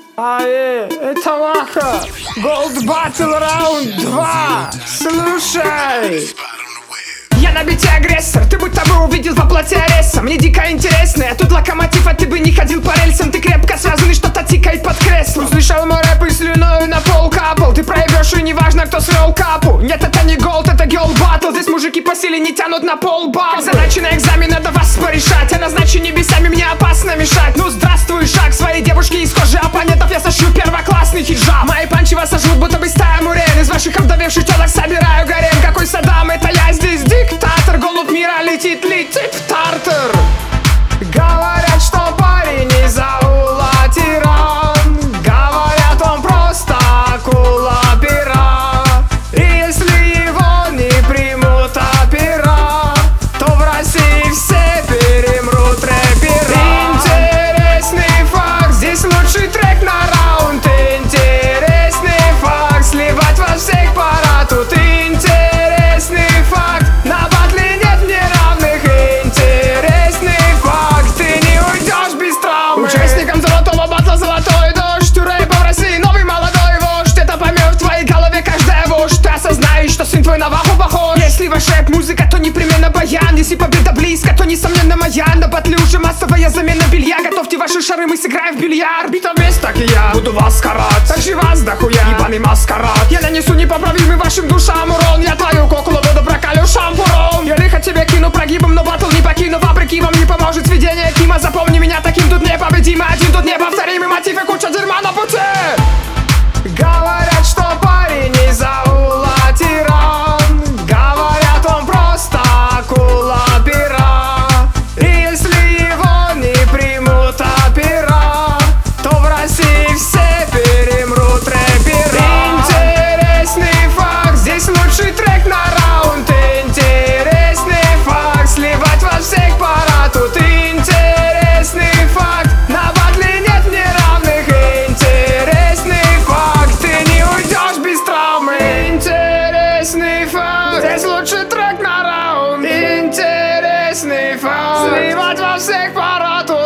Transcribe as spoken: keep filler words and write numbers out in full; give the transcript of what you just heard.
Ае, это Ваха. Gold Battle Round два. Слушай. Я на бите агрессор, ты будто бы увидел во плоти Ареса. Мне дико интересно, я тут локомотив, а ты бы не ходил по рельсам. Ты крепко связан и что-то тикает под креслом. Услышал мой рэп и слюною на пол капал. Ты проебешь и неважно, кто свел капу. Нет, это не голд, это Girl Battle. Здесь мужики по силе не тянут на пол бал. Как задачи на экзамен, надо вас порешать. Я назначу небесами, мне опасно мешать. Ну здравствуй, шаг своей девушки из кожи оппонентов. Я сошью первоклассный хиджаб. Мои панчи вас сожрут, будто бы стая мурен. Из ваших овдовевших телок собираю гарем. Какой Саддам, это я здесь диктатор. Голубь мира летит, летит в тартар. Говорят, что парень из аула тиран. Говорят, он просто акула пера. И если его не примут опера, то в России все перемрут рэпера. Интересный факт, здесь лучший трек на раунд. Интересный факт, сливать вас всех пора. Тут интересный факт, на батле нет мне равных. Интересный факт, ты не уйдешь без травмы. Участником золотого батла золотой дождь. У рэпа в России новый молодой вождь. Это поймет в твоей голове каждая вождь. Ты осознаешь, что сын твой на Ваху похож. Если ваш рэп музыка, то непременно баян. Если победа близко, то несомненно моя. На батле уже массовая замена белья. Готовьте ваши шары, мы сыграем в бильярд. Битва весь, так и я буду вас карать. Так же вас дохуя, ебаный маскарад. Я нанесу непоправимый вашим душам урон. Я твою куклу буду прокалю шампуром. Я лихо тебе кину прогибом, но батл не покину. Вопреки вам не поможет сведение Кима. Запомни меня таким, тут непобедимый. Один тут неповторимый мотив и куча дерьма на пути. Говорят, что парень из аула тиран. Говорят, он просто акула пера. И если его не примут опера, то в России все перемрут рэпера. Интересный факт, здесь лучший трек на раунд. Интересный факт, сливать вас всех пора. Тут интересный факт, на батле нет мне равных. Интересный факт, ты не уйдешь без травмы. Интересный факт, здесь лучший трек на раунд. Интересный факт, сливать вас всех пора. Тут